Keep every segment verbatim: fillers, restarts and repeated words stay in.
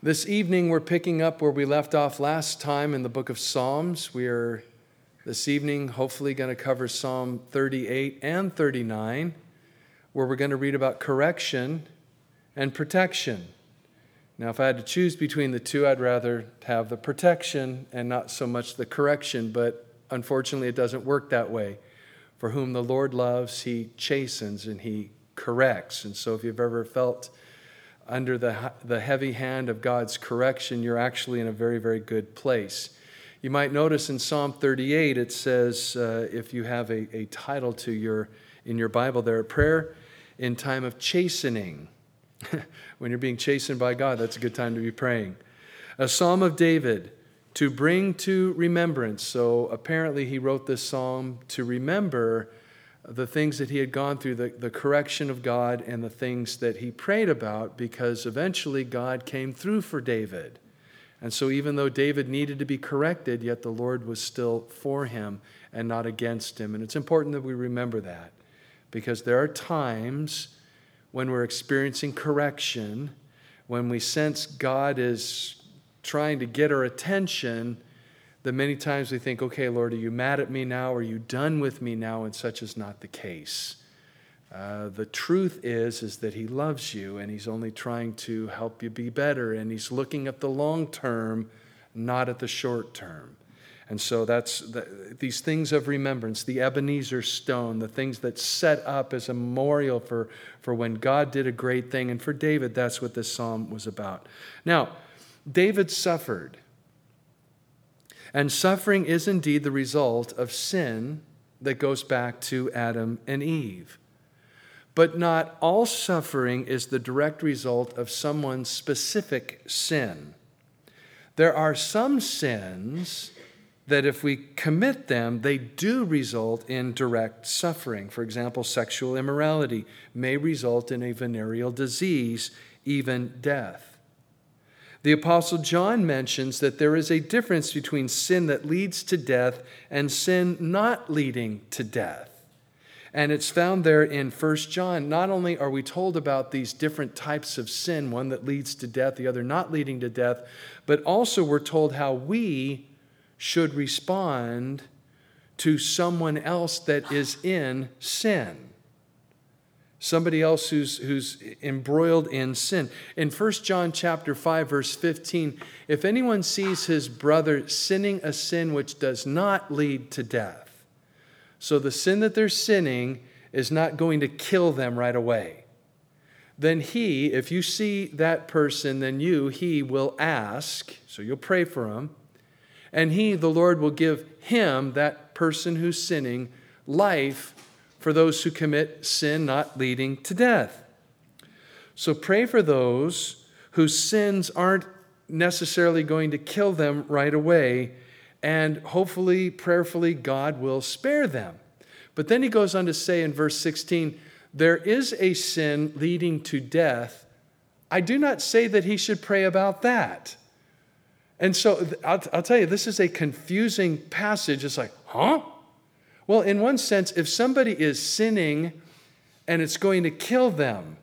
This evening, we're picking up where we left off last time in the book of Psalms. We are this evening hopefully going to cover Psalm thirty-eight and thirty-nine, where we're going to read about correction and protection. Now, if I had to choose between the two, I'd rather have the protection and not so much the correction, but unfortunately, it doesn't work that way. For whom the Lord loves, he chastens and he corrects. And so if you've ever felt under the, the heavy hand of God's correction, you're actually in a very, very good place. You might notice in Psalm thirty-eight, it says, uh, if you have a, a title to your in your Bible there, prayer in time of chastening. When you're being chastened by God, that's a good time to be praying. A Psalm of David, to bring to remembrance. So apparently he wrote this psalm to remember the things that he had gone through, the, the correction of God and the things that he prayed about, because eventually God came through for David. And so even though David needed to be corrected, yet the Lord was still for him and not against him. And it's important that we remember that, because there are times when we're experiencing correction, when we sense God is trying to get our attention, that many times we think, okay, Lord, are you mad at me now? Are you done with me now? And such is not the case. Uh, the truth is, is that he loves you, and he's only trying to help you be better, and he's looking at the long term, not at the short term. And so that's the, these things of remembrance, the Ebenezer stone, the things that set up as a memorial for, for when God did a great thing. And for David, that's what this psalm was about. Now, David suffered. And suffering is indeed the result of sin that goes back to Adam and Eve. But not all suffering is the direct result of someone's specific sin. There are some sins that if we commit them, they do result in direct suffering. For example, sexual immorality may result in a venereal disease, even death. The Apostle John mentions that there is a difference between sin that leads to death and sin not leading to death. And it's found there in First John. Not only are we told about these different types of sin, one that leads to death, the other not leading to death, but also we're told how we should respond to someone else that is in sin. Somebody else who's, who's embroiled in sin. In First John chapter five, verse fifteen, if anyone sees his brother sinning a sin which does not lead to death, so the sin that they're sinning is not going to kill them right away, then he, if you see that person, then you, he will ask, so you'll pray for him, and he, the Lord, will give him, that person who's sinning, life for those who commit sin not leading to death. So pray for those whose sins aren't necessarily going to kill them right away, and hopefully, prayerfully, God will spare them. But then he goes on to say in verse sixteen, there is a sin leading to death. I do not say that he should pray about that. And so I'll, I'll tell you, this is a confusing passage. It's like, huh? Well, in one sense, if somebody is sinning and it's going to kill them,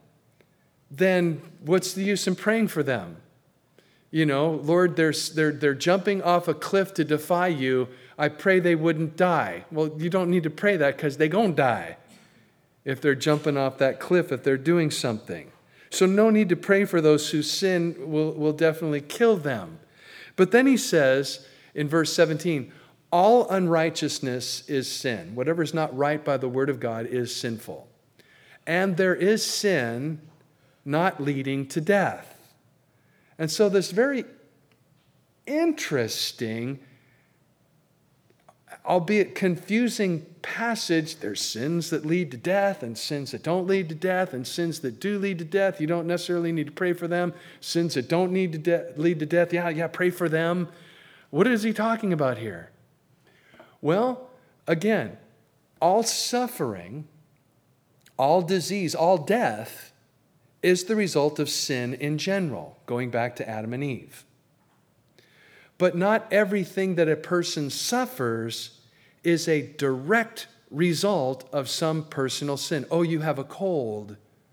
then what's the use in praying for them? You know, Lord, they're, they're, they're jumping off a cliff to defy you. I pray they wouldn't die. Well, you don't need to pray that, because they're going to die if they're jumping off that cliff, if they're doing something. So no need to pray for those whose sin will, will definitely kill them. But then he says in verse seventeen, all unrighteousness is sin. Whatever is not right by the word of God is sinful. And there is sin not leading to death. And so this very interesting, albeit confusing passage, there's sins that lead to death and sins that don't lead to death and sins that do lead to death. You don't necessarily need to pray for them. Sins that don't need to de- lead to death, yeah, yeah, pray for them. What is he talking about here? Well, again, all suffering, all disease, all death is the result of sin in general, going back to Adam and Eve. But not everything that a person suffers is a direct result of some personal sin. Oh, you have a cold.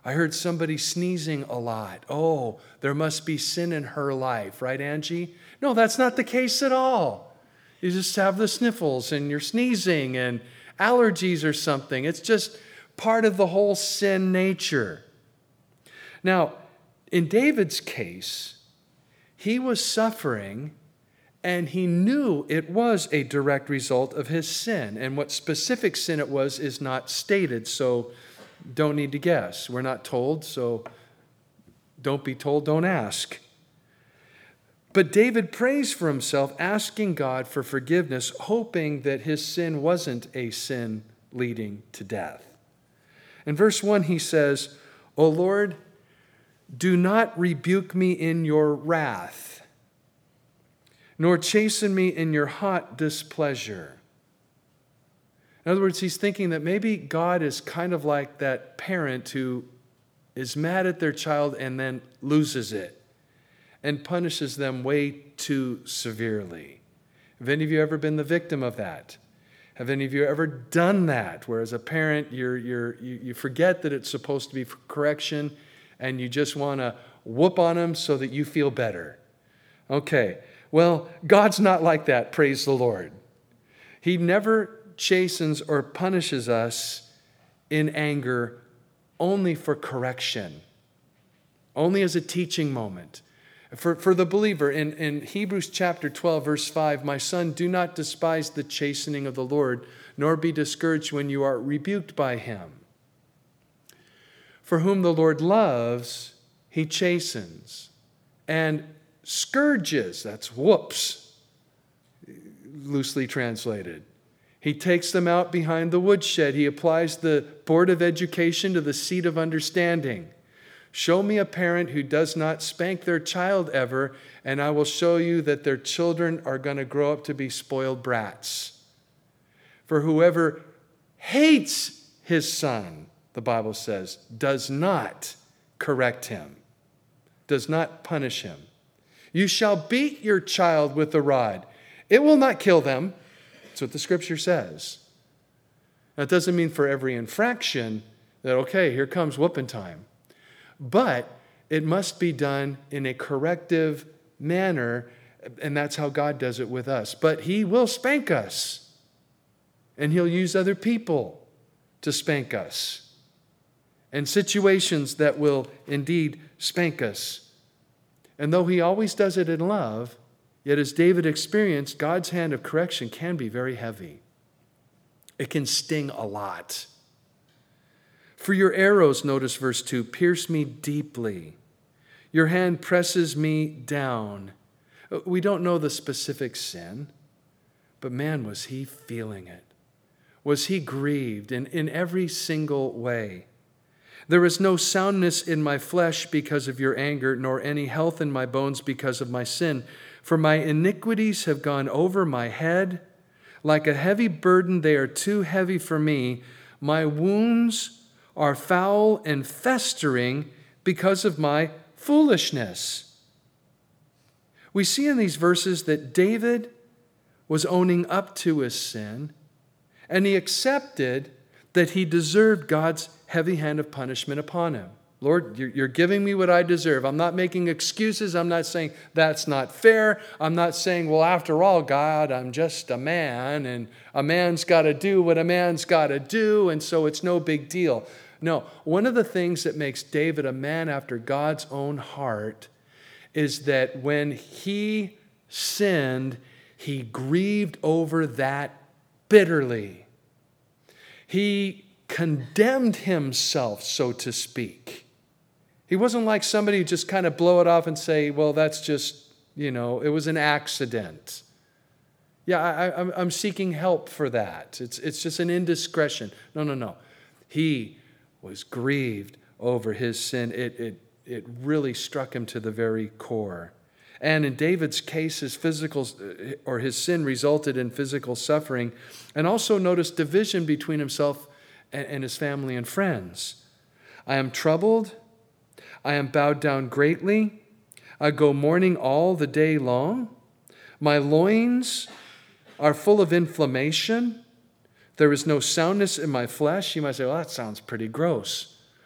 I heard somebody sneezing a lot. Oh, there must be sin in her life, right, Angie? No, that's not the case at all. You just have the sniffles and you're sneezing and allergies or something. It's just part of the whole sin nature. Now, in David's case, he was suffering and he knew it was a direct result of his sin. And what specific sin it was is not stated, so don't need to guess. We're not told, so don't be told, don't ask. But David prays for himself, asking God for forgiveness, hoping that his sin wasn't a sin leading to death. In verse one, he says, O Lord, do not rebuke me in your wrath, nor chasten me in your hot displeasure. In other words, he's thinking that maybe God is kind of like that parent who is mad at their child and then loses it and punishes them way too severely. Have any of you ever been the victim of that? Have any of you ever done that, where as a parent you're, you're, you, you forget that it's supposed to be for correction and you just want to whoop on them so that you feel better? Okay, well, God's not like that, praise the Lord. He never chastens or punishes us in anger only for correction, only as a teaching moment. For, for the believer, in, in Hebrews chapter twelve, verse five, my son, do not despise the chastening of the Lord, nor be discouraged when you are rebuked by him. For whom the Lord loves, he chastens and scourges, that's whoops, loosely translated. He takes them out behind the woodshed. He applies the board of education to the seat of understanding. Show me a parent who does not spank their child ever, and I will show you that their children are going to grow up to be spoiled brats. For whoever hates his son, the Bible says, does not correct him, does not punish him. You shall beat your child with the rod. It will not kill them. That's what the scripture says. That doesn't mean for every infraction that, okay, here comes whooping time. But it must be done in a corrective manner, and that's how God does it with us. But he will spank us, and he'll use other people to spank us, and situations that will indeed spank us. And though he always does it in love, yet as David experienced, God's hand of correction can be very heavy. It can sting a lot. For your arrows, notice verse two, pierce me deeply. Your hand presses me down. We don't know the specific sin, but man, was he feeling it. Was he grieved in, in every single way? There is no soundness in my flesh because of your anger, nor any health in my bones because of my sin. For my iniquities have gone over my head. Like a heavy burden, they are too heavy for me. My wounds are foul and festering because of my foolishness. We see in these verses that David was owning up to his sin, and he accepted that he deserved God's heavy hand of punishment upon him. Lord, you're giving me what I deserve. I'm not making excuses. I'm not saying that's not fair. I'm not saying, well, after all, God, I'm just a man, and a man's got to do what a man's got to do, and so it's no big deal. No, one of the things that makes David a man after God's own heart is that when he sinned, he grieved over that bitterly. He condemned himself, so to speak. He wasn't like somebody who just kind of blow it off and say, well, that's just, you know, it was an accident. Yeah, I, I'm, I'm seeking help for that. It's, it's just an indiscretion. No, no, no. He was grieved over his sin. It, it, it really struck him to the very core. And in David's case, his physical or his sin resulted in physical suffering. And also notice division between himself and, and his family and friends. I am troubled. I am bowed down greatly. I go mourning all the day long. My loins are full of inflammation. There is no soundness in my flesh. You might say, well, that sounds pretty gross.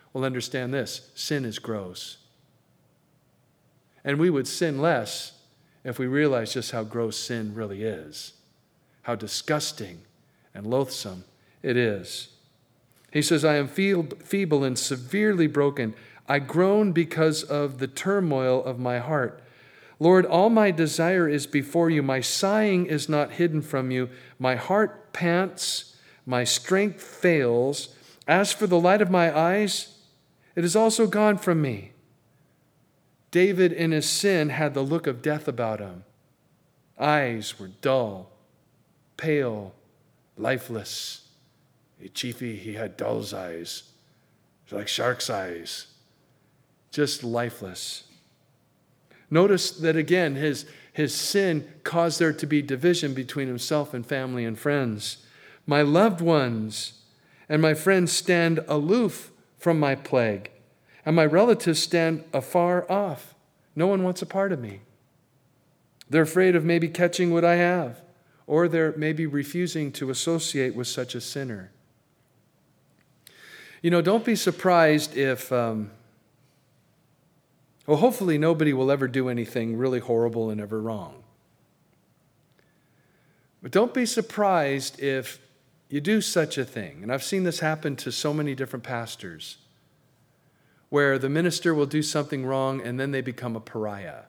will understand this: sin is gross. And we would sin less if we realized just how gross sin really is, how disgusting and loathsome it is. He says, I am feeble and severely broken. I groan because of the turmoil of my heart. Lord, all my desire is before you. My sighing is not hidden from you. My heart pants, my strength fails. As for the light of my eyes, it is also gone from me. David, in his sin, had the look of death about him. Eyes were dull, pale, lifeless. Hey, Chiefy, he had doll's eyes. It's like shark's eyes. Just lifeless. Notice that again, his, his sin caused there to be division between himself and family and friends. My loved ones and my friends stand aloof from my plague, and my relatives stand afar off. No one wants a part of me. They're afraid of maybe catching what I have, or they're maybe refusing to associate with such a sinner. You know, don't be surprised if, um, well, hopefully nobody will ever do anything really horrible and ever wrong. But don't be surprised if you do such a thing. And I've seen this happen to so many different pastors, where the minister will do something wrong and then they become a pariah.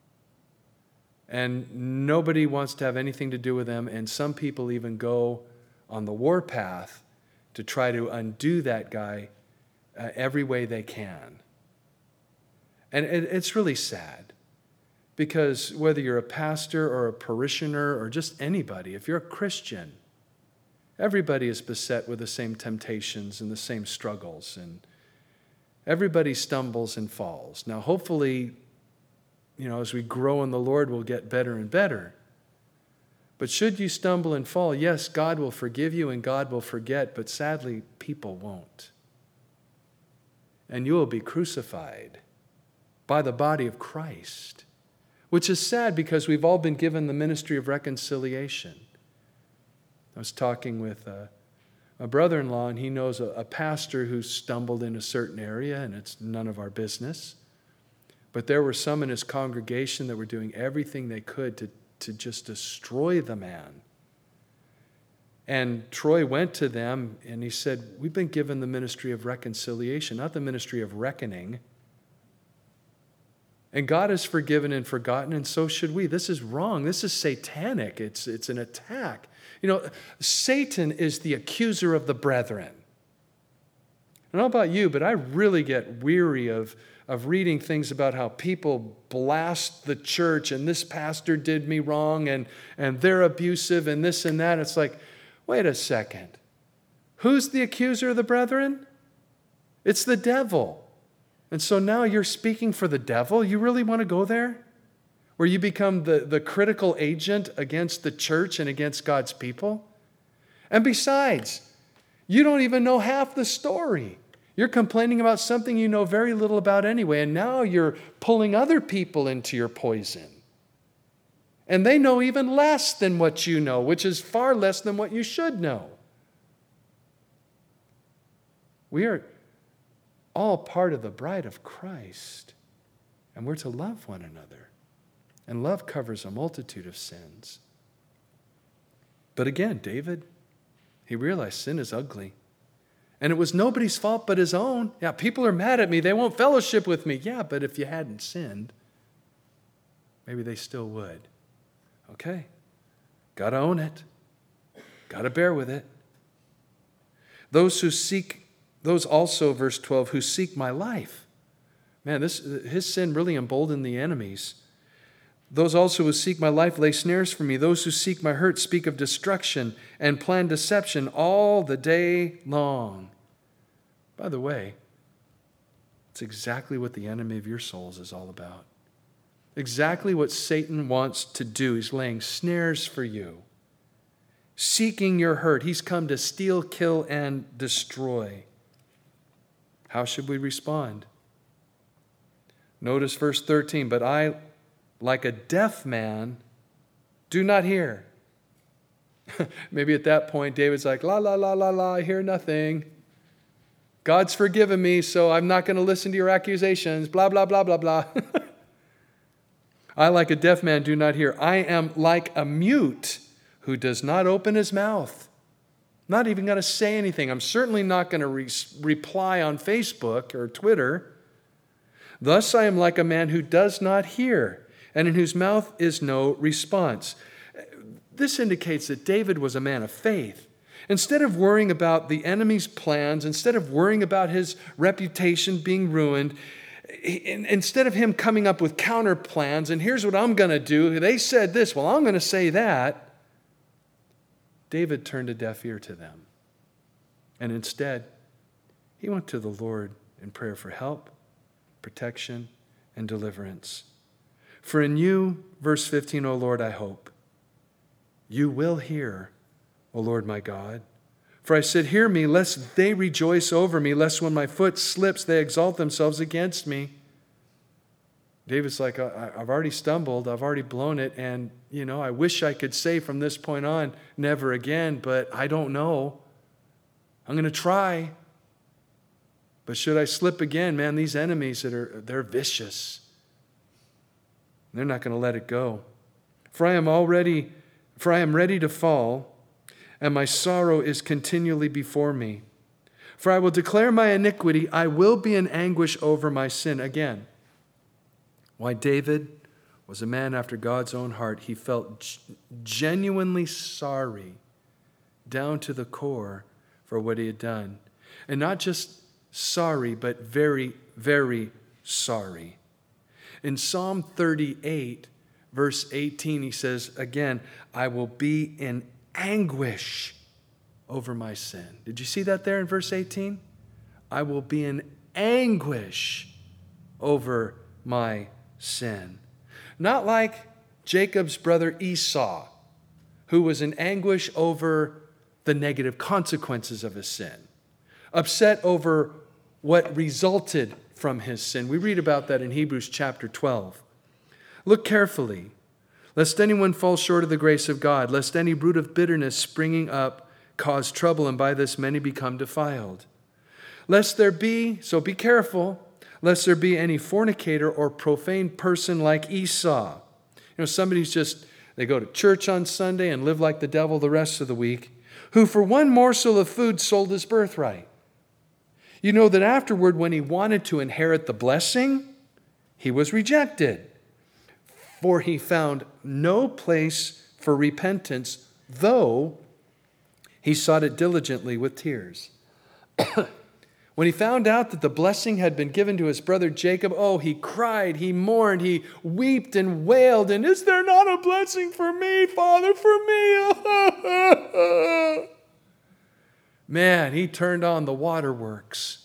And nobody wants to have anything to do with them, and some people even go on the warpath to try to undo that guy uh, every way they can. And it, it's really sad, because whether you're a pastor or a parishioner or just anybody, if you're a Christian, everybody is beset with the same temptations and the same struggles, and everybody stumbles and falls. Now, hopefully, you know, as we grow in the Lord, we'll get better and better. But should you stumble and fall, yes, God will forgive you and God will forget, but sadly, people won't. And you will be crucified by the body of Christ, which is sad because we've all been given the ministry of reconciliation. I was talking with a, a brother-in-law, and he knows a, a pastor who stumbled in a certain area, and it's none of our business. But there were some in his congregation that were doing everything they could to, to just destroy the man. And Troy went to them and he said, we've been given the ministry of reconciliation, not the ministry of reckoning. And God has forgiven and forgotten, and so should we. This is wrong. This is satanic. It's, it's an attack. You know, Satan is the accuser of the brethren. I don't know about you, but I really get weary of of reading things about how people blast the church and this pastor did me wrong and, and they're abusive and this and that. It's like, wait a second. Who's the accuser of the brethren? It's the devil. And so now you're speaking for the devil? You really want to go there? Where you become the, the critical agent against the church and against God's people? And besides, you don't even know half the story. You're complaining about something you know very little about anyway, and now you're pulling other people into your poison. And they know even less than what you know, which is far less than what you should know. We are all part of the bride of Christ, and we're to love one another. And love covers a multitude of sins. But again, David, he realized sin is ugly. And it was nobody's fault but his own. Yeah, people are mad at me. They won't fellowship with me. Yeah, but if you hadn't sinned, maybe they still would. Okay, got to own it. Got to bear with it. Those who seek, those also, verse twelve, who seek my life. Man, this his sin really emboldened the enemies. Those also who seek my life lay snares for me. Those who seek my hurt speak of destruction and plan deception all the day long. By the way, it's exactly what the enemy of your souls is all about. Exactly what Satan wants to do. He's laying snares for you, seeking your hurt. He's come to steal, kill, and destroy. How should we respond? Notice verse thirteen, but I, like a deaf man, do not hear. Maybe at that point, David's like, la, la, la, la, la, I hear nothing. God's forgiven me, so I'm not going to listen to your accusations, blah, blah, blah, blah, blah. I, like a deaf man, do not hear. I am like a mute who does not open his mouth. I'm not even going to say anything. I'm certainly not going to re- reply on Facebook or Twitter. Thus I am like a man who does not hear, and in whose mouth is no response. This indicates that David was a man of faith. Instead of worrying about the enemy's plans, instead of worrying about his reputation being ruined, instead of him coming up with counter plans, and here's what I'm going to do, they said this, well, I'm going to say that, David turned a deaf ear to them. And instead, he went to the Lord in prayer for help, protection, and deliverance. For in you, verse fifteen, O Lord, I hope. You will hear, O Lord my God. For I said, hear me, lest they rejoice over me, lest when my foot slips, they exalt themselves against me. David's like, I've already stumbled, I've already blown it, and, you know, I wish I could say from this point on, never again, but I don't know. I'm going to try. But should I slip again, man, these enemies, that are they're vicious. They're not going to let it go. For I am already, for I am ready to fall, and my sorrow is continually before me. For I will declare my iniquity, I will be in anguish over my sin. Again, why David was a man after God's own heart. He felt g- genuinely sorry down to the core for what he had done. And not just sorry, but very, very sorry. In Psalm thirty-eight, verse eighteen, he says, again, I will be in anguish over my sin. Did you see that there in verse eighteen? I will be in anguish over my sin. Not like Jacob's brother Esau, who was in anguish over the negative consequences of his sin, upset over what resulted from his sin. We read about that in Hebrews chapter twelve. Look carefully, lest anyone fall short of the grace of God, lest any root of bitterness springing up cause trouble, and by this many become defiled. Lest there be, so be careful, lest there be any fornicator or profane person like Esau. You know, somebody's just, they go to church on Sunday and live like the devil the rest of the week, who for one morsel of food sold his birthright. You know that afterward, when he wanted to inherit the blessing, he was rejected. For he found no place for repentance, though he sought it diligently with tears. When he found out that the blessing had been given to his brother Jacob, oh, he cried, he mourned, he wept and wailed, and is there not a blessing for me, Father, for me? Man, he turned on the waterworks.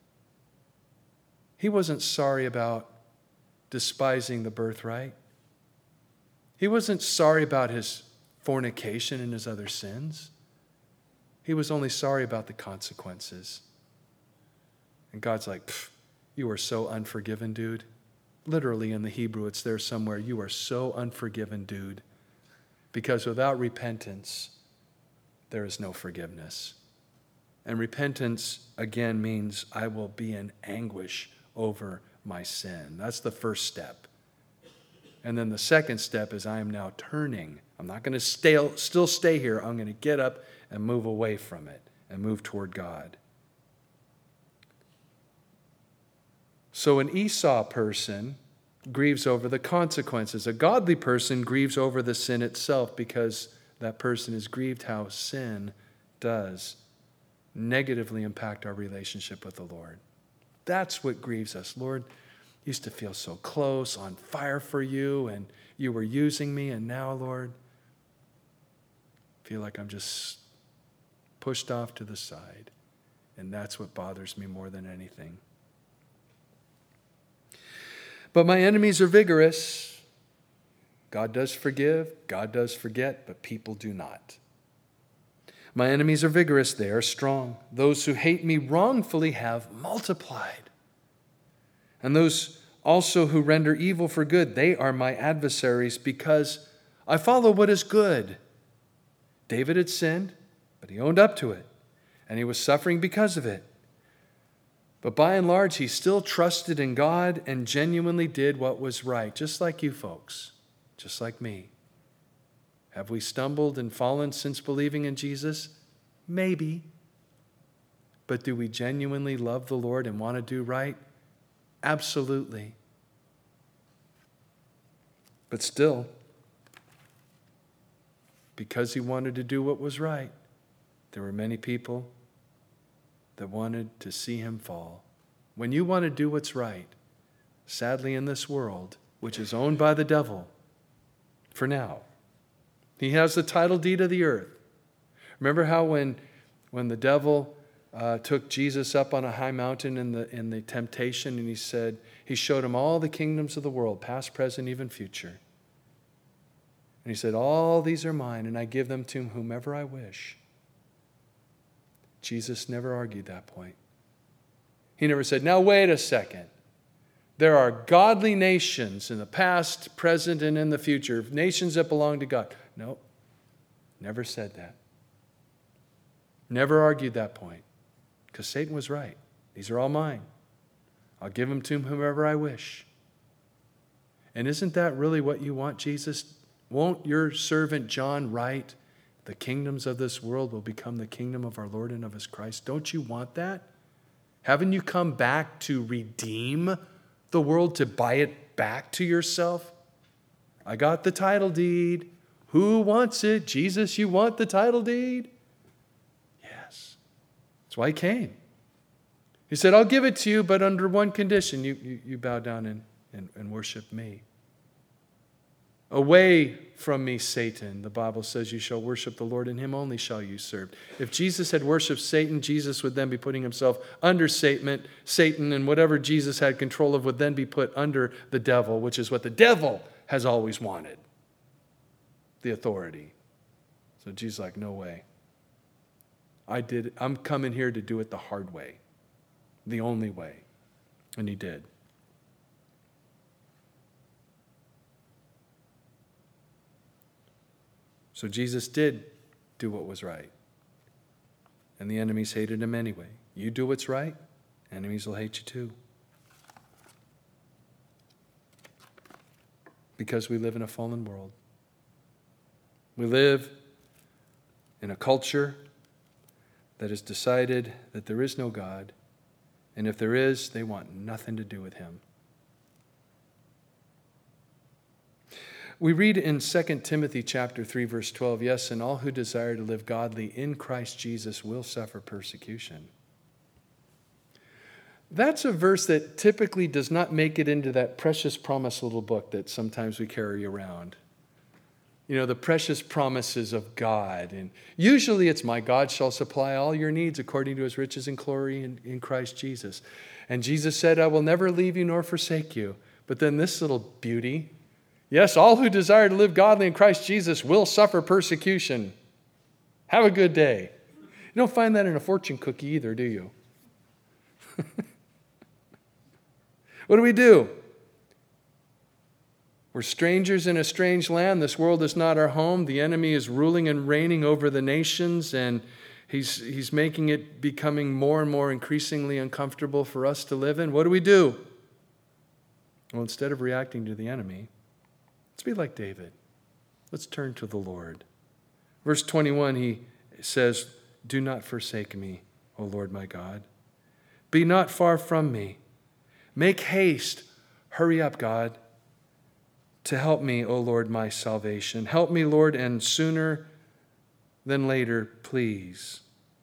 He wasn't sorry about despising the birthright. He wasn't sorry about his fornication and his other sins. He was only sorry about the consequences. And God's like, you are so unforgiven, dude. Literally in the Hebrew, it's there somewhere. You are so unforgiven, dude. Because without repentance, there is no forgiveness. And repentance, again, means I will be in anguish over my sin. That's the first step. And then the second step is I am now turning. I'm not going to stay, still stay here. I'm going to get up and move away from it and move toward God. So an Esau person grieves over the consequences. A godly person grieves over the sin itself because that person is grieved how sin does negatively impact our relationship with the Lord. That's what grieves us. Lord, I used to feel so close, on fire for you, and you were using me, and now, Lord, I feel like I'm just pushed off to the side. And that's what bothers me more than anything. But my enemies are vigorous. God does forgive, God does forget, but people do not. My enemies are vigorous, they are strong. Those who hate me wrongfully have multiplied. And those also who render evil for good, they are my adversaries because I follow what is good. David had sinned, but he owned up to it, and he was suffering because of it. But by and large, he still trusted in God and genuinely did what was right, just like you folks, just like me. Have we stumbled and fallen since believing in Jesus? Maybe. But do we genuinely love the Lord and want to do right? Absolutely. But still, because he wanted to do what was right, there were many people that wanted to see him fall. When you want to do what's right, sadly in this world, which is owned by the devil, for now, he has the title deed of the earth. Remember how when, when the devil uh, took Jesus up on a high mountain in the, in the temptation, and he said, he showed him all the kingdoms of the world, past, present, even future. And he said, all these are mine, and I give them to whomever I wish. Jesus never argued that point. He never said, now wait a second. There are godly nations in the past, present, and in the future, nations that belong to God. No, never said that. Never argued that point. Because Satan was right. These are all mine. I'll give them to whomever I wish. And isn't that really what you want, Jesus? Won't your servant John write, the kingdoms of this world will become the kingdom of our Lord and of his Christ? Don't you want that? Haven't you come back to redeem the world, to buy it back to yourself? I got the title deed. Who wants it? Jesus, you want the title deed? Yes. That's why he came. He said, I'll give it to you, but under one condition. You, you, you bow down and, and, and worship me. Away from me, Satan. The Bible says you shall worship the Lord, and him only shall you serve. If Jesus had worshiped Satan, Jesus would then be putting himself under Satan, Satan, and whatever Jesus had control of would then be put under the devil, which is what the devil has always wanted, the authority. So Jesus is like, no way. I did. I'm coming here to do it the hard way, the only way. And he did. So Jesus did do what was right. And the enemies hated him anyway. You do what's right, enemies will hate you too. Because we live in a fallen world. We live in a culture that has decided that there is no God, and if there is, they want nothing to do with him. We read in Second Timothy chapter three, verse twelve, yes, and all who desire to live godly in Christ Jesus will suffer persecution. That's a verse that typically does not make it into that precious promise little book that sometimes we carry around. You know, the precious promises of God. And usually it's, my God shall supply all your needs according to his riches and glory in, in Christ Jesus. And Jesus said, I will never leave you nor forsake you. But then this little beauty, yes, all who desire to live godly in Christ Jesus will suffer persecution. Have a good day. You don't find that in a fortune cookie either, do you? What do we do? We're strangers in a strange land. This world is not our home. The enemy is ruling and reigning over the nations, and he's, he's making it becoming more and more increasingly uncomfortable for us to live in. What do we do? Well, instead of reacting to the enemy, let's be like David. Let's turn to the Lord. Verse twenty-one, he says, do not forsake me, O Lord my God. Be not far from me. Make haste. Hurry up, God, to help me, O Lord, my salvation. Help me, Lord, and sooner than later, please.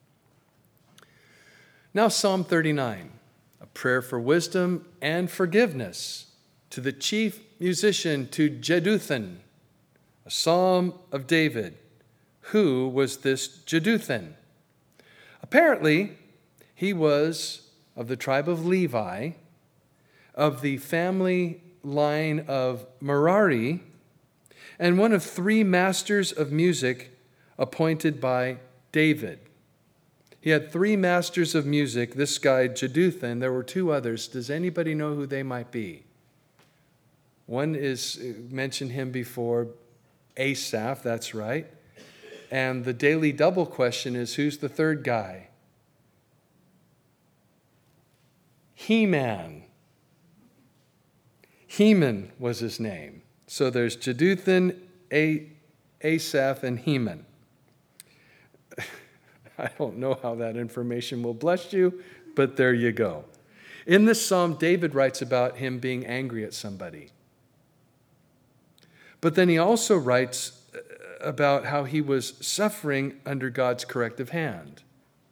Now, Psalm thirty-nine, a prayer for wisdom and forgiveness to the chief musician, to Jeduthun, a psalm of David. Who was this Jeduthun? Apparently, he was of the tribe of Levi, of the family line of Merari, and one of three masters of music appointed by David. He had three masters of music, this guy Jeduthun. There were two others. Does anybody know who they might be? One is, mentioned him before, Asaph, that's right. And the daily double question is, who's the third guy? Heman. Heman was his name. So there's Jeduthun, A- Asaph, and Heman. I don't know how that information will bless you, but there you go. In this psalm, David writes about him being angry at somebody. But then he also writes about how he was suffering under God's corrective hand.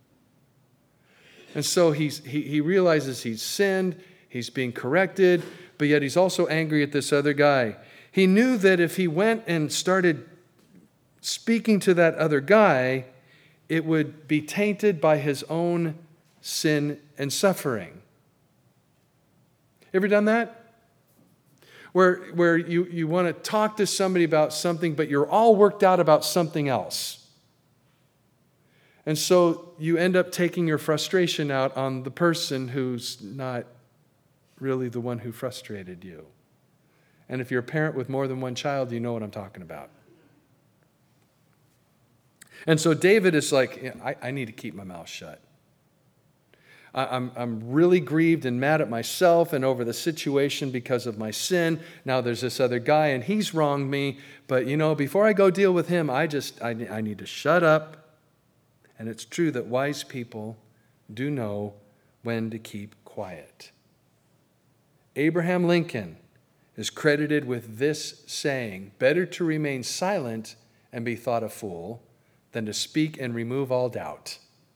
And so he's, he, he realizes he's sinned, he's being corrected, but yet he's also angry at this other guy. He knew that if he went and started speaking to that other guy, it would be tainted by his own sin and suffering. Ever done that? Where, where you, you want to talk to somebody about something, but you're all worked out about something else. And so you end up taking your frustration out on the person who's not really the one who frustrated you. And if you're a parent with more than one child, you know what I'm talking about. And so David is like, yeah, I, I need to keep my mouth shut. I'm, I'm really grieved and mad at myself and over the situation because of my sin. Now there's this other guy and he's wronged me. But, you know, before I go deal with him, I just, I, I need to shut up. And it's true that wise people do know when to keep quiet. Abraham Lincoln is credited with this saying, better to remain silent and be thought a fool than to speak and remove all doubt.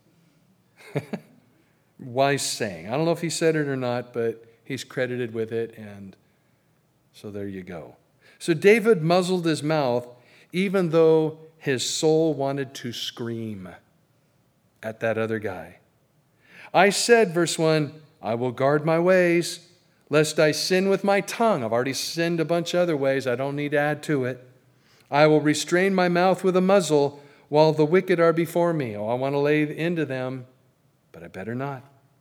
Wise saying. I don't know if he said it or not, but he's credited with it, and so there you go. So David muzzled his mouth even though his soul wanted to scream at that other guy. I said, verse one, I will guard my ways, lest I sin with my tongue. I've already sinned a bunch of other ways. I don't need to add to it. I will restrain my mouth with a muzzle while the wicked are before me. Oh, I want to lay into them, but I better not.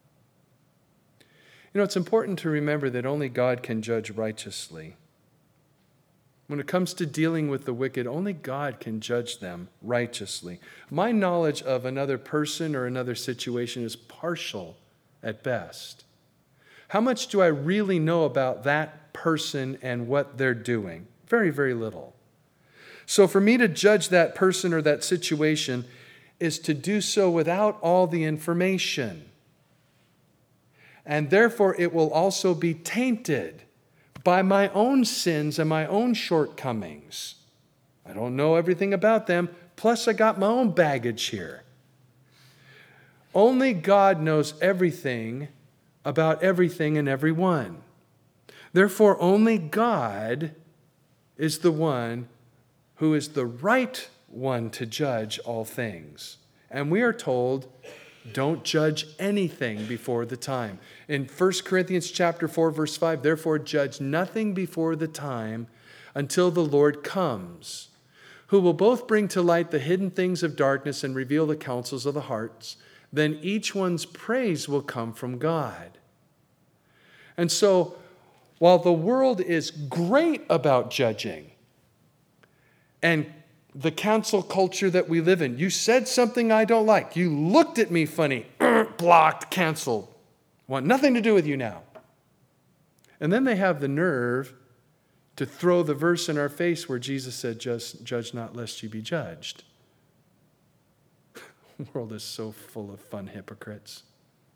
You know, it's important to remember that only God can judge righteously. When it comes to dealing with the wicked, only God can judge them righteously. My knowledge of another person or another situation is partial at best. How much do I really know about that person and what they're doing? Very, very little. So for me to judge that person or that situation is to do so without all the information. And therefore it will also be tainted by my own sins and my own shortcomings. I don't know everything about them, plus I got my own baggage here. Only God knows everything about everything and everyone. Therefore, only God is the one who is the right one to judge all things. And we are told, don't judge anything before the time. In First Corinthians chapter four, verse five, therefore judge nothing before the time until the Lord comes, who will both bring to light the hidden things of darkness and reveal the counsels of the hearts. Then each one's praise will come from God. And so, while the world is great about judging, and the cancel culture that we live in, you said something I don't like, you looked at me funny, blocked, canceled, want nothing to do with you now. And then they have the nerve to throw the verse in our face where Jesus said, just judge not lest you be judged. The world is so full of fun hypocrites.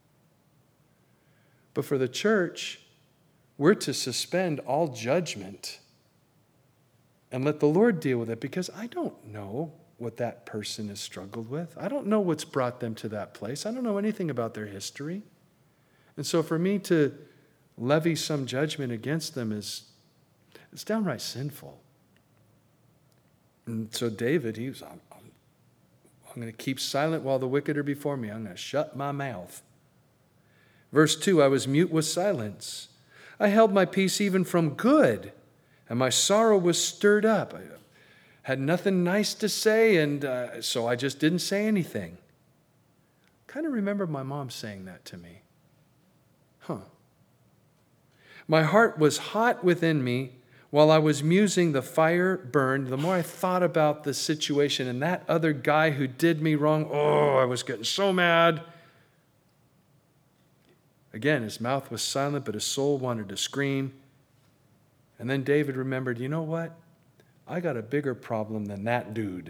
But for the church, we're to suspend all judgment and let the Lord deal with it, because I don't know what that person has struggled with. I don't know what's brought them to that place. I don't know anything about their history. And so for me to levy some judgment against them is it's downright sinful. And so David, he was, I'm, I'm, I'm going to keep silent while the wicked are before me. I'm going to shut my mouth. Verse two, I was mute with silence. I held my peace even from good, and my sorrow was stirred up. I had nothing nice to say, and uh, so I just didn't say anything. I kind of remember my mom saying that to me. Huh. My heart was hot within me. While I was musing, the fire burned. The more I thought about the situation and that other guy who did me wrong, oh, I was getting so mad. Again, his mouth was silent, but his soul wanted to scream. And then David remembered, you know what? I got a bigger problem than that dude.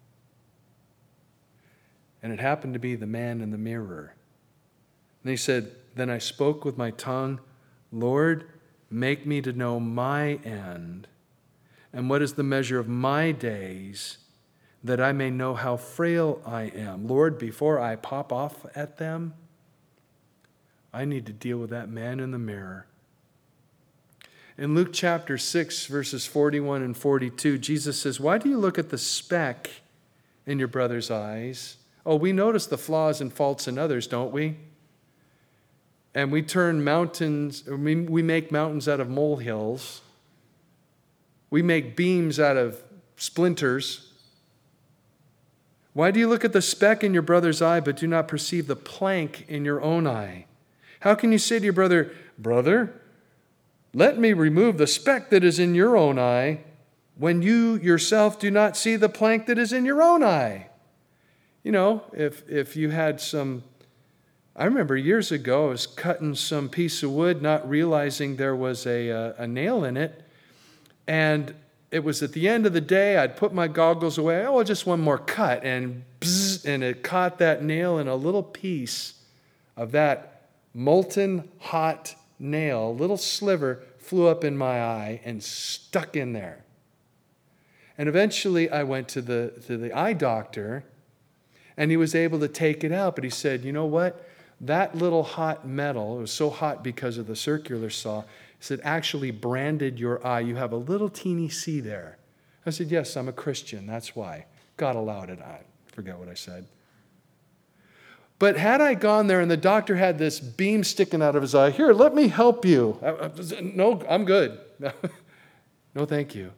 And it happened to be the man in the mirror. And he said, then I spoke with my tongue, Lord, make me to know my end, and what is the measure of my days, that I may know how frail I am. Lord, before I pop off at them, I need to deal with that man in the mirror. In Luke chapter six, verses forty-one and forty-two, Jesus says, why do you look at the speck in your brother's eyes? Oh, we notice the flaws and faults in others, don't we? And we turn mountains, we, we make mountains out of molehills. We make beams out of splinters. Why do you look at the speck in your brother's eye, but do not perceive the plank in your own eye? How can you say to your brother, brother, let me remove the speck that is in your own eye, when you yourself do not see the plank that is in your own eye? You know, if if you had some, I remember years ago, I was cutting some piece of wood, not realizing there was a, a, a nail in it. And it was at the end of the day, I'd put my goggles away, oh, just one more cut. And bzz, and it caught that nail, and a little piece of that molten hot nail, a little sliver, flew up in my eye and stuck in there. And eventually I went to the, to the eye doctor, and he was able to take it out. But he said, you know what? That little hot metal, it was so hot because of the circular saw, he said, actually branded your eye. You have a little teeny C there. I said, yes, I'm a Christian. That's why. God allowed it. I forget what I said. But had I gone there and the doctor had this beam sticking out of his eye, here, let me help you. I, I, no, I'm good. No, thank you.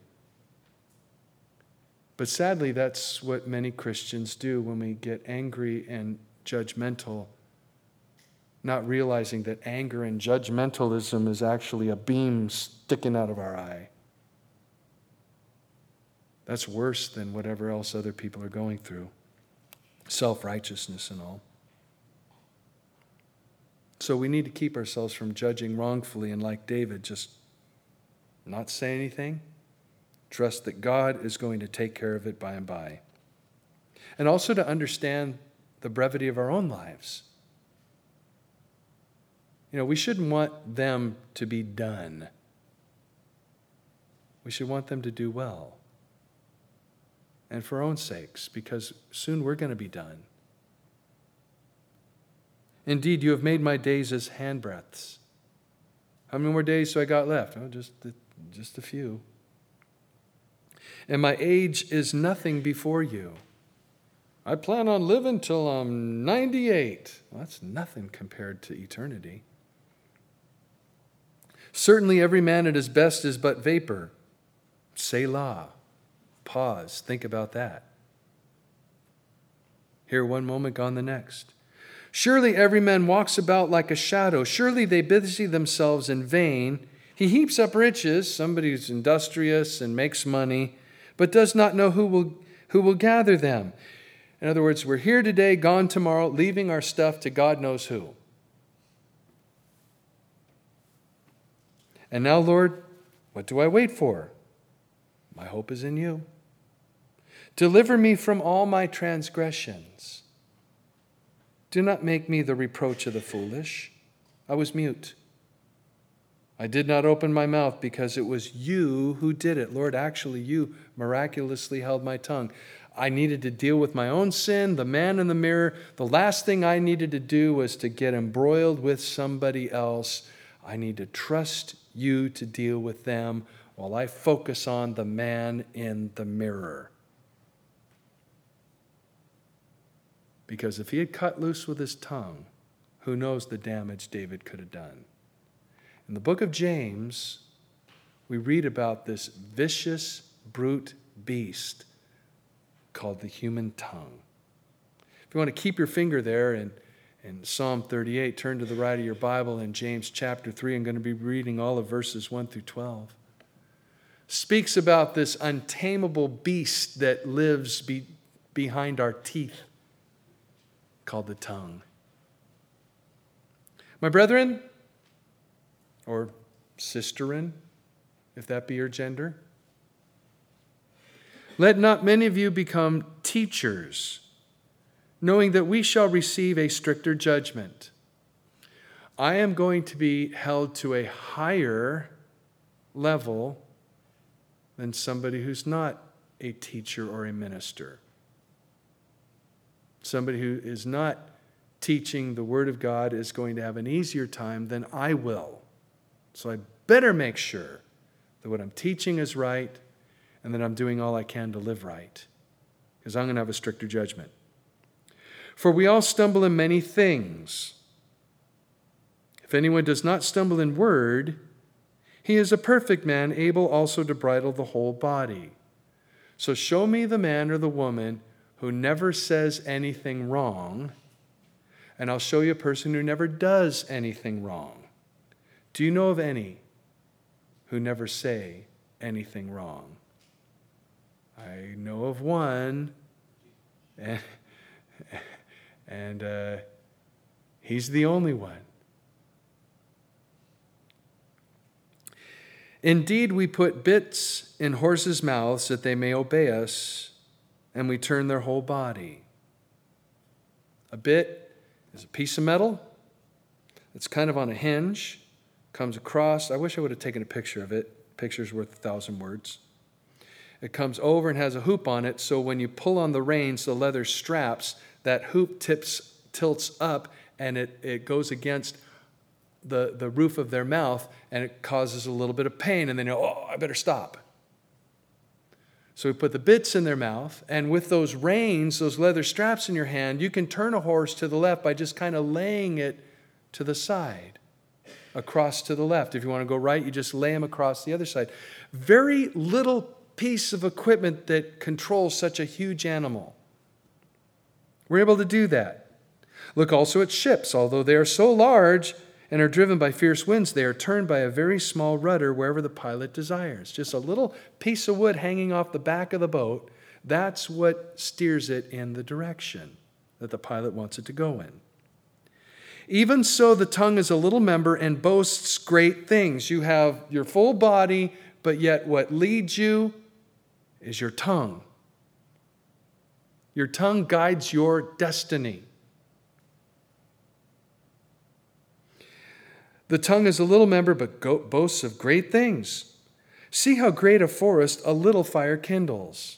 But sadly, that's what many Christians do when we get angry and judgmental, not realizing that anger and judgmentalism is actually a beam sticking out of our eye. That's worse than whatever else other people are going through. Self-righteousness and all. So we need to keep ourselves from judging wrongfully and, like David, just not say anything. Trust that God is going to take care of it by and by. And also to understand the brevity of our own lives. You know, we shouldn't want them to be done. We should want them to do well. And for our own sakes, because soon we're going to be done. Indeed, you have made my days as handbreadths. How many more days do I got left? Oh, just, just a few. And my age is nothing before you. I plan on living till I'm ninety-eight. Well, that's nothing compared to eternity. Certainly every man at his best is but vapor. Selah. Pause. Think about that. Here one moment, gone the next. Surely every man walks about like a shadow. Surely they busy themselves in vain. He heaps up riches. Somebody who's industrious and makes money, but does not know who will, who will gather them. In other words, we're here today, gone tomorrow, leaving our stuff to God knows who. And now, Lord, what do I wait for? My hope is in you. Deliver me from all my transgressions. Do not make me the reproach of the foolish. I was mute. I did not open my mouth because it was you who did it. Lord, actually, you miraculously held my tongue. I needed to deal with my own sin, the man in the mirror. The last thing I needed to do was to get embroiled with somebody else. I need to trust you to deal with them while I focus on the man in the mirror. Because if he had cut loose with his tongue, who knows the damage David could have done. In the book of James, we read about this vicious, brute beast called the human tongue. If you want to keep your finger there in, in Psalm thirty-eight, turn to the right of your Bible in James chapter three. I'm going to be reading all of verses one through twelve. Speaks about this untamable beast that lives be, behind our teeth, called the tongue. My brethren, or sisterin, if that be your gender, let not many of you become teachers, knowing that we shall receive a stricter judgment. I am going to be held to a higher level than somebody who's not a teacher or a minister. Somebody who is not teaching the Word of God is going to have an easier time than I will. So I better make sure that what I'm teaching is right and that I'm doing all I can to live right, because I'm going to have a stricter judgment. For we all stumble in many things. If anyone does not stumble in word, he is a perfect man, able also to bridle the whole body. So show me the man or the woman who never says anything wrong, and I'll show you a person who never does anything wrong. Do you know of any who never say anything wrong? I know of one, and, and uh, he's the only one. Indeed, we put bits in horses' mouths that they may obey us, and we turn their whole body. A bit is a piece of metal. It's kind of on a hinge, comes across. I wish I would have taken a picture of it. Picture's worth a thousand words. It comes over and has a hoop on it, so when you pull on the reins, the leather straps, that hoop tips, tilts up, and it, it goes against the, the roof of their mouth, and it causes a little bit of pain, and then you go, oh, I better stop. So we put the bits in their mouth, and with those reins, those leather straps in your hand, you can turn a horse to the left by just kind of laying it to the side, across to the left. If you want to go right, you just lay them across the other side. Very little piece of equipment that controls such a huge animal. We're able to do that. Look also at ships. Although they are so large and are driven by fierce winds, they are turned by a very small rudder wherever the pilot desires. Just a little piece of wood hanging off the back of the boat. That's what steers it in the direction that the pilot wants it to go in. Even so, the tongue is a little member and boasts great things. You have your full body, but yet what leads you is your tongue. Your tongue guides your destiny. The tongue is a little member, but boasts of great things. See how great a forest a little fire kindles.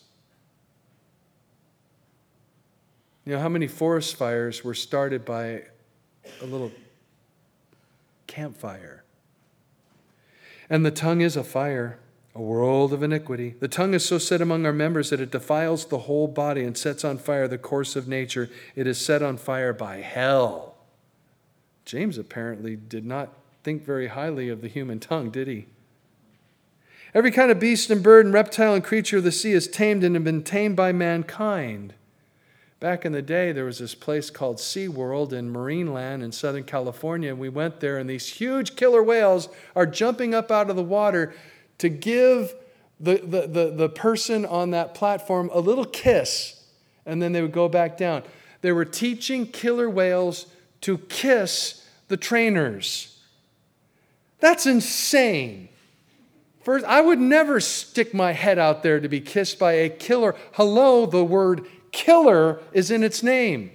You know, how many forest fires were started by a little campfire? And the tongue is a fire, a world of iniquity. The tongue is so set among our members that it defiles the whole body and sets on fire the course of nature. It is set on fire by hell. James apparently did not think very highly of the human tongue, did he? Every kind of beast and bird and reptile and creature of the sea is tamed and has been tamed by mankind. Back in the day, there was this place called SeaWorld in Marineland in Southern California, and we went there, and these huge killer whales are jumping up out of the water to give the, the, the, the person on that platform a little kiss, and then they would go back down. They were teaching killer whales to kiss the trainers. That's insane. First, I would never stick my head out there to be kissed by a killer. Hello, the word killer is in its name.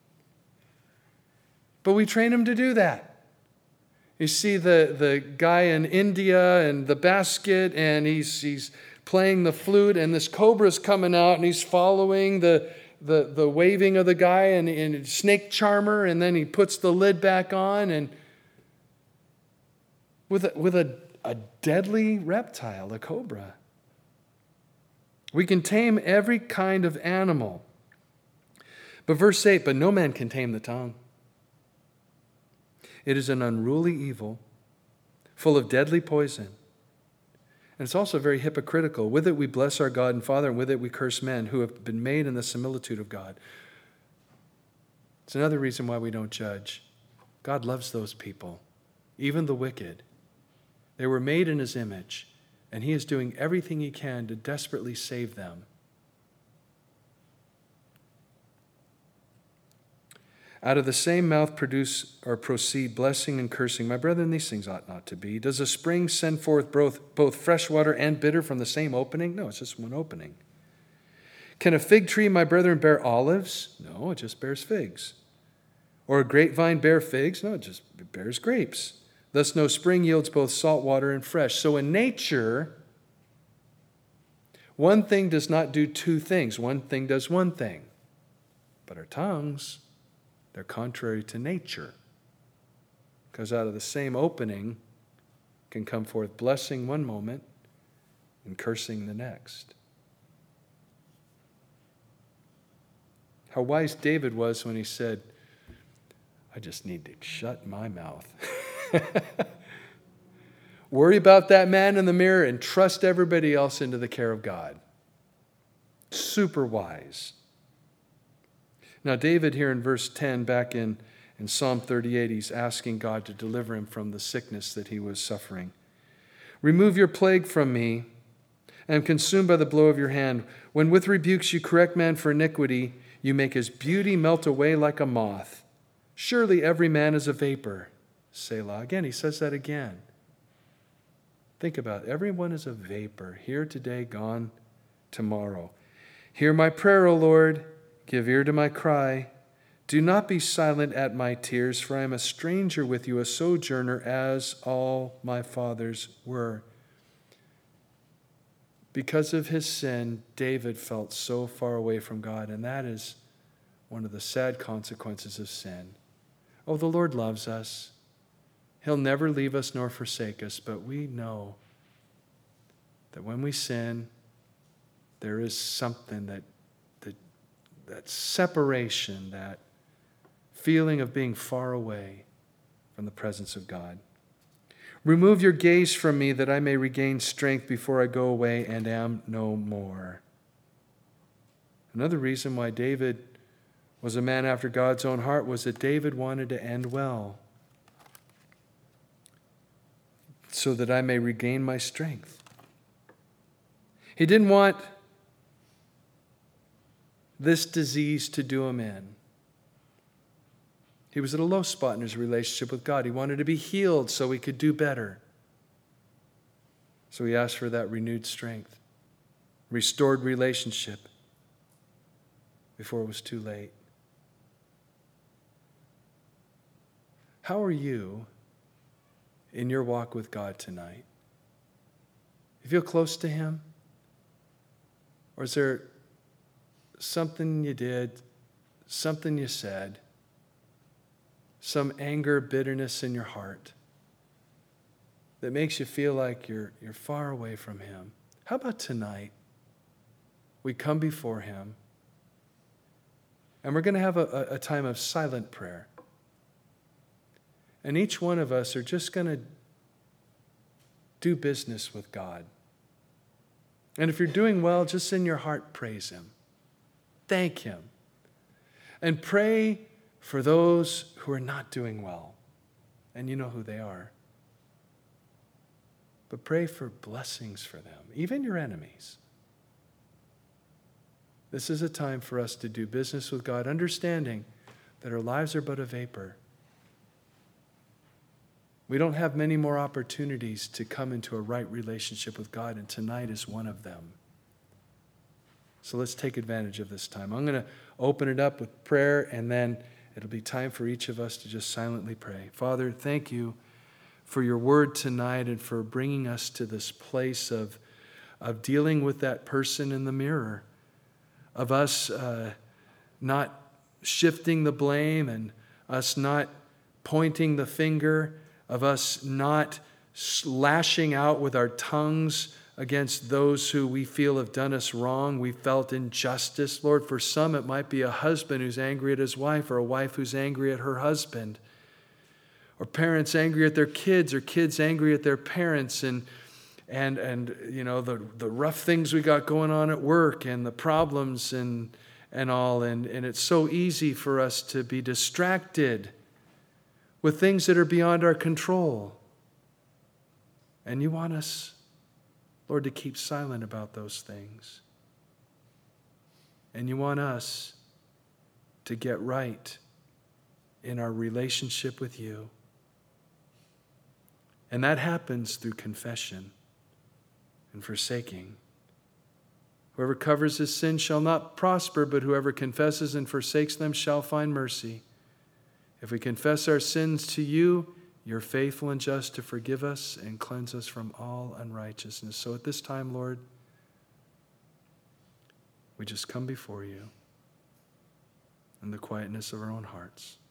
But we train them to do that. You see the, the guy in India and the basket, and he's he's playing the flute, and this cobra's coming out, and he's following the the, the waving of the guy, and, and snake charmer, and then he puts the lid back on, and with a, with a, a deadly reptile, a cobra. We can tame every kind of animal. But verse eight, but no man can tame the tongue. It is an unruly evil, full of deadly poison. And it's also very hypocritical. With it we bless our God and Father, and with it we curse men who have been made in the similitude of God. It's another reason why we don't judge. God loves those people, even the wicked. They were made in His image, and He is doing everything He can to desperately save them. Out of the same mouth produce or proceed blessing and cursing. My brethren, these things ought not to be. Does a spring send forth both, both fresh water and bitter from the same opening? No, it's just one opening. Can a fig tree, my brethren, bear olives? No, it just bears figs. Or a grapevine bear figs? No, it just bears grapes. Thus no spring yields both salt water and fresh. So in nature, one thing does not do two things. One thing does one thing. But our tongues, they're contrary to nature. Because out of the same opening can come forth blessing one moment and cursing the next. How wise David was when he said, I just need to shut my mouth. Worry about that man in the mirror and trust everybody else into the care of God. Super wise. Now, David here in verse ten, back in, in Psalm thirty-eight, he's asking God to deliver him from the sickness that he was suffering. Remove your plague from me. I am consumed by the blow of your hand. When with rebukes you correct man for iniquity, you make his beauty melt away like a moth. Surely every man is a vapor. Selah. Again, he says that again. Think about it. Everyone is a vapor. Here today, gone tomorrow. Hear my prayer, O Lord. Give ear to my cry. Do not be silent at my tears, for I am a stranger with you, a sojourner, as all my fathers were. Because of his sin, David felt so far away from God, and that is one of the sad consequences of sin. Oh, the Lord loves us. He'll never leave us nor forsake us, but we know that when we sin, there is something that, that, that separation, that feeling of being far away from the presence of God. Remove your gaze from me that I may regain strength before I go away and am no more. Another reason why David was a man after God's own heart was that David wanted to end well, so that I may regain my strength. He didn't want this disease to do him in. He was at a low spot in his relationship with God. He wanted to be healed so he could do better. So he asked for that renewed strength, restored relationship before it was too late. How are you in your walk with God tonight? You feel close to Him? Or is there something you did, something you said, some anger, bitterness in your heart that makes you feel like you're, you're far away from Him? How about tonight? We come before Him, and we're going to have a, a time of silent prayer. And each one of us are just going to do business with God. And if you're doing well, just in your heart, praise Him. Thank Him. And pray for those who are not doing well. And you know who they are. But pray for blessings for them, even your enemies. This is a time for us to do business with God, understanding that our lives are but a vapor. We don't have many more opportunities to come into a right relationship with God, and tonight is one of them. So let's take advantage of this time. I'm going to open it up with prayer, and then it'll be time for each of us to just silently pray. Father, thank you for your word tonight and for bringing us to this place of, of dealing with that person in the mirror, of us uh, not shifting the blame and us not pointing the finger, of us not lashing out with our tongues against those who we feel have done us wrong. We felt injustice. Lord, for some it might be a husband who's angry at his wife, or a wife who's angry at her husband, or parents angry at their kids, or kids angry at their parents, and and and you know the the rough things we got going on at work and the problems and and all, and, and it's so easy for us to be distracted with things that are beyond our control. And you want us, Lord, to keep silent about those things. And you want us to get right in our relationship with you. And that happens through confession and forsaking. Whoever covers his sin shall not prosper, but whoever confesses and forsakes them shall find mercy. If we confess our sins to you, you're faithful and just to forgive us and cleanse us from all unrighteousness. So at this time, Lord, we just come before you in the quietness of our own hearts.